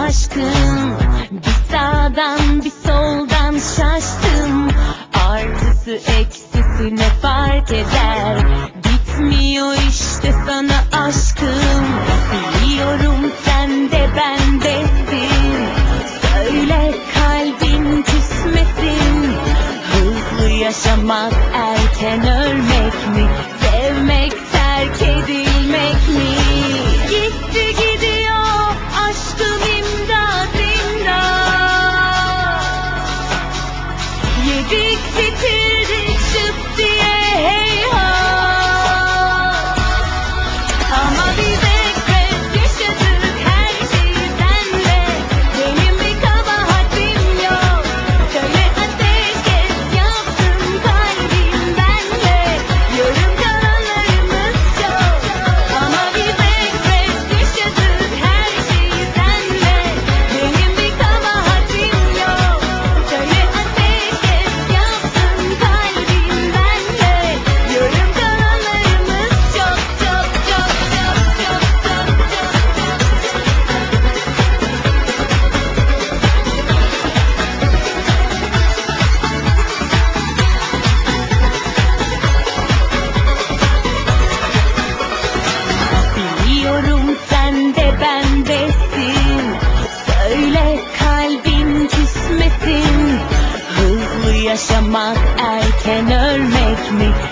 aşkım. Bir sağdan bir soldan şaştım. Artısı eksisi ne fark eder? Bitmiyor işte sana aşkım. Biliyorum sen de bendesin. Söyle kalbin küsmesin. Hızlı yaşamak erken ölmek mi? Sevmek terk edilmek mi? Gitti gidiyor aşkım, imdat imdat. Yedik bitirdik şıp diye heyhat. Ama biz ekmek yaşadık her şeyi senle. Benim bir kabahatim yok. Söyle ateş kes yaptım kalbim benle. Yarım kalanlarımız çok. Ama biz ekmek yaşadık her şeyi senle. Benim bir kabahatim yok. Söyle ateş kes yaptım kalbim benle. Yarım kalanlarımız çok çok çok çok çok çok çok. Biliyorum sen de bendesin. Söyle kalbin küsmesin. Hızlı yaşamak erken ölmek mi?